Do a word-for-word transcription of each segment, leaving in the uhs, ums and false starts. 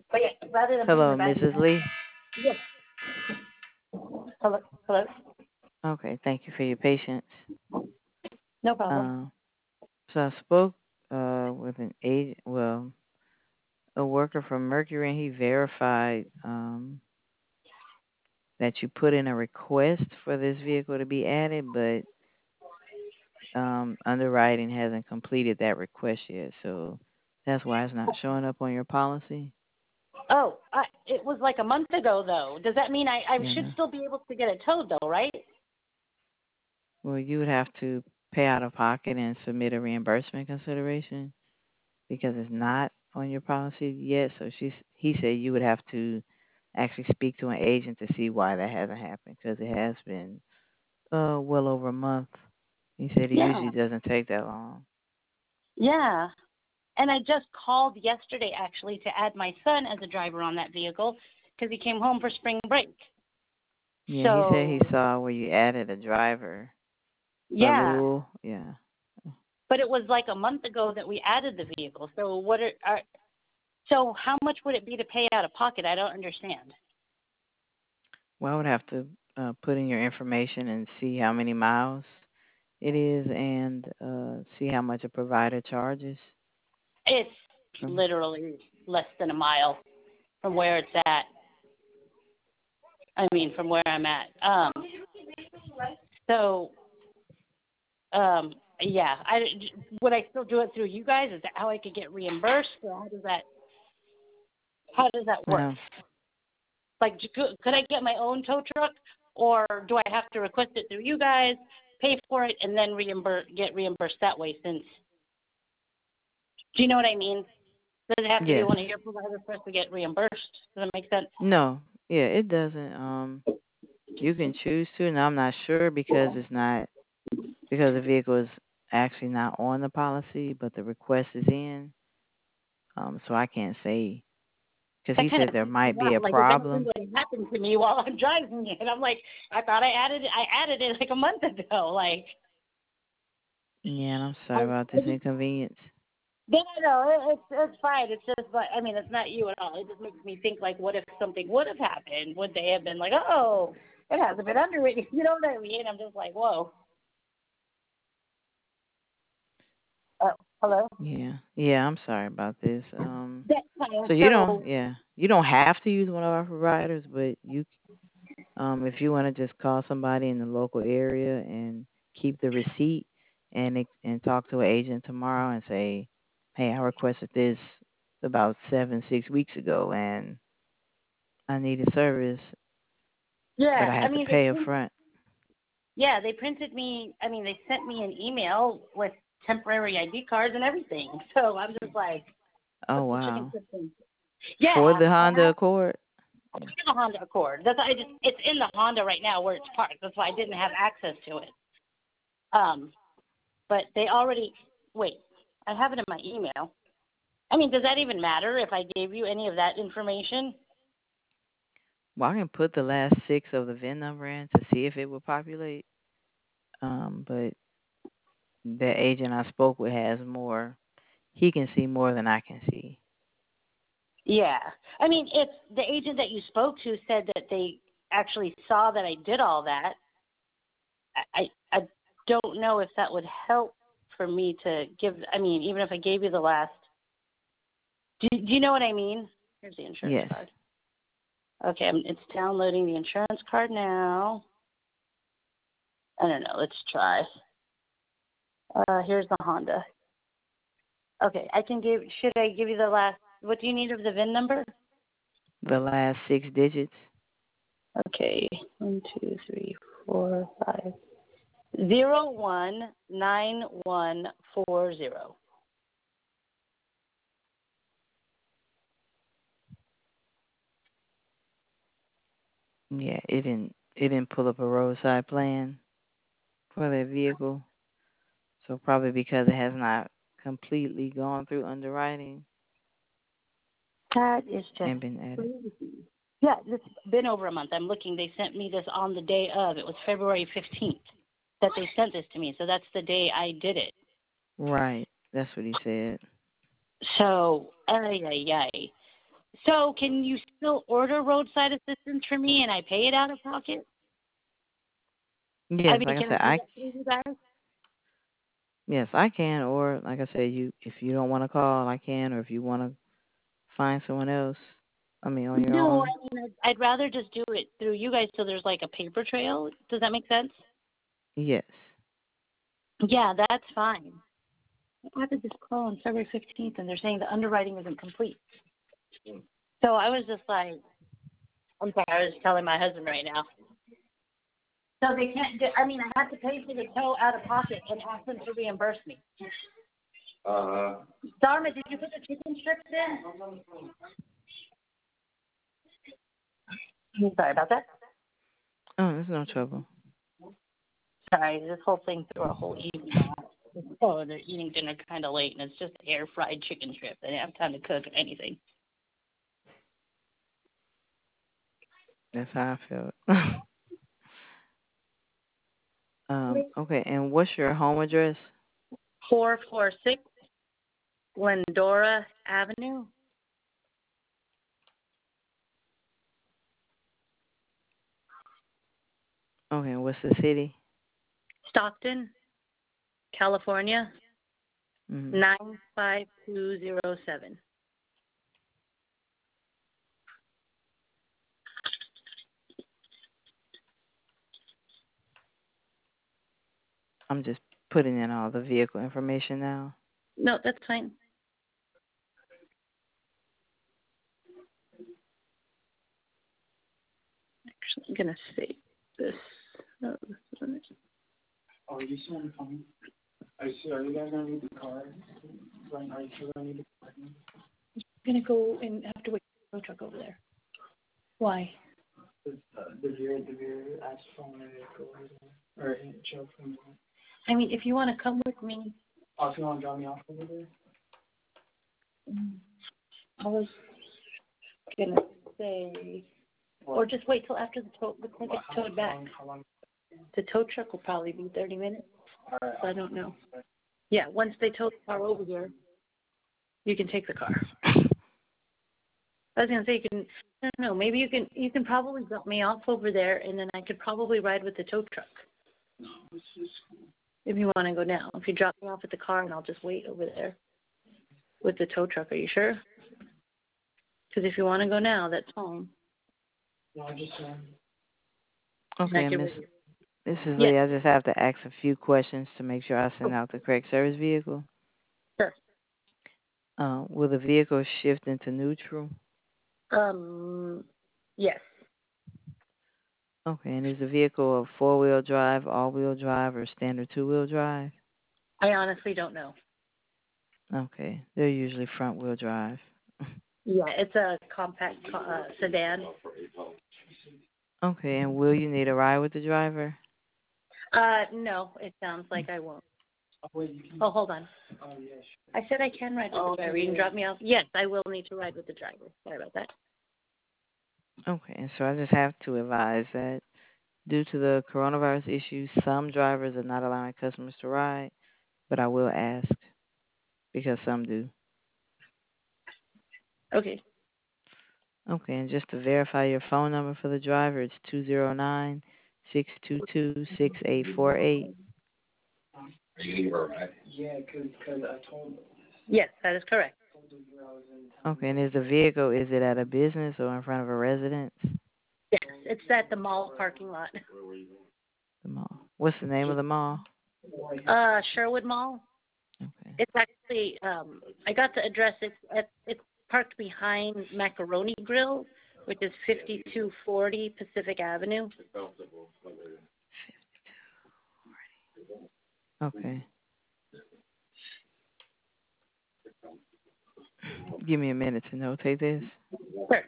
But yeah, rather than putting Hello, her back in the Missus house. Lee. Yes. Hello. Hello. Okay, thank you for your patience. No problem. Um, so I spoke uh, with an agent, well, a worker from Mercury, and he verified um, that you put in a request for this vehicle to be added, but um, underwriting hasn't completed that request yet. So that's why it's not showing up on your policy. Oh, I, it was like a month ago, though. Does that mean I, I You should know, still be able to get it towed, though, right? well, you would have to pay out of pocket and submit a reimbursement consideration because it's not on your policy yet. So she's he said you would have to actually speak to an agent to see why that hasn't happened because it has been uh well over a month. He said it Yeah. usually doesn't take that long. Yeah. And I just called yesterday, actually, to add my son as a driver on that vehicle because he came home for spring break. Yeah, he said he So, saw where you added a driver. But yeah. Lul, yeah. But it was like a month ago that we added the vehicle. So what are, are so how much would it be to pay out of pocket? I don't understand. Well, I would have to uh, put in your information and see how many miles it is and uh, see how much a provider charges It's from. literally less than a mile from where it's at. I mean, from where I'm at. Um, so, um, yeah, I would I still do it through you guys? Is that how I could get reimbursed, or how does that how does that work? Well, Like, could could I get my own tow truck, or do I have to request it through you guys, pay for it, and then reimburse get reimbursed that way? Since, do you know what I mean? Does it have to be yes. one of your providers for us to get reimbursed? Does that make sense? No. Yeah, it doesn't. Um, you can choose to, and I'm not sure because it's not because the vehicle is actually not on the policy, but the request is in. Um, so I can't say because That he kind said of there freaks me might be a out. Like, is that thing problem. going to happen to me while I'm driving it? And I'm like, I thought I added it. I added it like a month ago. Like, Yeah, and I'm I, sorry about I this just, inconvenience. no, no, no, it, it's it's fine. It's just like, I mean, it's not you at all. It just makes me think like, what if something would have happened? Would they have been like, oh, it hasn't been underwritten? You know what I mean? I'm just like, whoa. Oh, hello. Yeah, yeah, I'm sorry about this. Um, That's fine. so you don't, So yeah, you don't have to use one of our providers, but you, um, if you want to just call somebody in the local area and keep the receipt and ex- and talk to an agent tomorrow and say, hey, I requested this about seven, six weeks ago, and I needed service, but yeah, I I have to mean, they pay up print, front. yeah, they printed me. I mean, they sent me an email with temporary I D cards and everything. So I'm just like, Oh what's the chicken wow, system? for Yeah, the I Honda have Accord. it's in the Honda Accord. That's I just it's in the Honda right now where it's parked. That's why I didn't have access to it. Um, but they already wait. I have it in my email. I mean, does that even matter if I gave you any of that information? Well, I can put the last six of the V I N number in to see if it will populate. Um, but the agent I spoke with has more. He can see more than I can see. Yeah. I mean, if the agent that you spoke to said that they actually saw that I did all that, I I I don't know if that would help for me to give. I mean, even if I gave you the last. Do, do you know what I mean? Here's the insurance Yes. card. Okay, I'm, it's downloading the insurance card now. I don't know. Let's try. Uh, here's the Honda. Okay, I can give. Should I give you the last? What do you need of the V I N number? The last six digits. Okay, one, two, three, four, five, zero, one, nine, one, four, zero. Yeah, it didn't. It didn't pull up a roadside plan for that vehicle. So probably because it has not completely gone through underwriting That is just and been added. crazy. Yeah, it's been over a month. I'm looking. They sent me this on the day of. It was February fifteenth that they sent this to me. So that's the day I did it. Right. That's what he said. So, ay, ay, ay. So can you still order roadside assistance for me and I pay it out of pocket? Yes, I mean, like I can I said, do I that through you guys? yes I can, or like I said, you if you don't want to call, I can, or if you want to find someone else, I mean on your No, own. I mean, I'd, I'd rather just do it through you guys so there's like a paper trail. Does that make sense? Yes. Yeah, that's fine. I had this call on February fifteenth and they're saying the underwriting isn't complete. So I was just like, I'm sorry, I was telling my husband right now. So they can't do, I mean, I have to pay for the tow out of pocket and ask them to reimburse me. Uh, Dharma, did you put the chicken strips in? I'm sorry about that. Oh, there's no trouble. Sorry, this whole thing threw a whole evening off. Oh, they're eating dinner kind of late, and it's just air fried chicken strips. They didn't have time to cook or anything. That's how I felt. um. Okay. And what's your home address? four four six Glendora Avenue, Okay. And what's the city? Stockton, California, Mm-hmm. nine five two zero seven. I'm just putting in all the vehicle information now. No, that's fine. Actually, I'm gonna save this. Oh, this one is- are you still on the phone? Are you, are you guys gonna need the card? Like, are you still gonna need the card? I'm gonna go and have to wait for the truck over there. Why? The, uh, the Veer, the Veer asked phone to go over there, or Joe from. I mean, if you want to come with me, Oh, if you want to drop me off over there. mm, I was gonna say, or just wait till after the tow, the car gets How, towed how back. long, how long? The tow truck will probably be thirty minutes. All right. So I don't know. Yeah, once they tow the car over here, you can take the car. I was gonna say you can. I don't know. Maybe you can. You can probably drop me off over there, and then I could probably ride with the tow truck. No, this is cool. If you want to go now, if you drop me off at the car, and I'll just wait over there with the tow truck. Are you sure? Because if you want to go now, that's fine. No, I just um. Okay, I can Miss wait. Mrs. Yes, Lee, I just have to ask a few questions to make sure I send out the correct service vehicle. sure. Uh, will the vehicle shift into neutral? Um, yes. Okay, and is the vehicle a four-wheel drive, all-wheel drive, or standard two-wheel drive? I honestly don't know. Okay, they're usually front-wheel drive. Yeah, it's a compact uh, sedan. Okay, and will you need a ride with the driver? Uh, no, it sounds like I won't. Oh, wait, you can. Oh, hold on. Oh, yeah, sure. I said I can ride with Oh, the driver. okay, You can yeah. drop me off. Yes, I will need to ride with the driver. Sorry about that. Okay, and so I just have to advise that due to the coronavirus issues, some drivers are not allowing customers to ride, but I will ask because some do. Okay. Okay, and just to verify your phone number for the driver, it's two zero nine, six two two, six eight four eight. Are you leaving her right? Yeah, cause, cause I told. Yes, that is correct. Told her I was in town. Okay, and is the vehicle, is it at a business or in front of a residence? Yes, it's at the mall parking lot. The mall. What's the name of the mall? Uh, Sherwood Mall. Okay. It's actually, um, I got the address. It's at, it's parked behind Macaroni Grill, which is fifty-two forty Pacific Avenue. Okay. Give me a minute to notate this. Sure.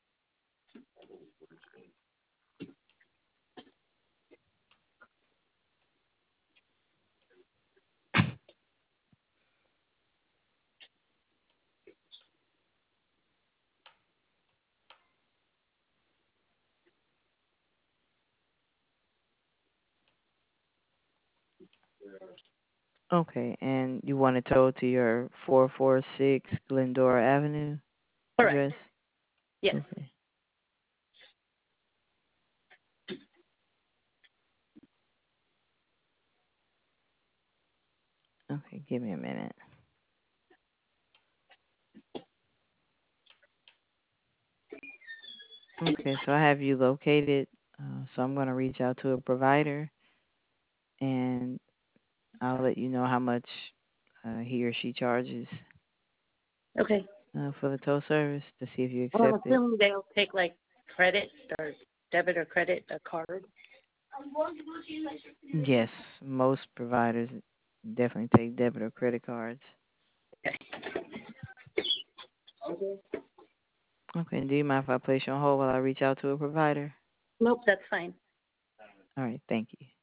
Okay, and you want it towed to your four four six Glendora Avenue Correct. address? Yes. Okay. Okay, give me a minute. Okay, so I have you located. Uh, so I'm going to reach out to a provider, and I'll let you know how much uh, he or she charges Okay. uh, for the tow service to see if you Well, I'm accept it. assuming they'll take like credit or debit or credit, a card. Yes, most providers definitely take debit or credit cards. Okay. Okay. Okay, do you mind if I place you on hold while I reach out to a provider? Nope, that's fine. All right, thank you.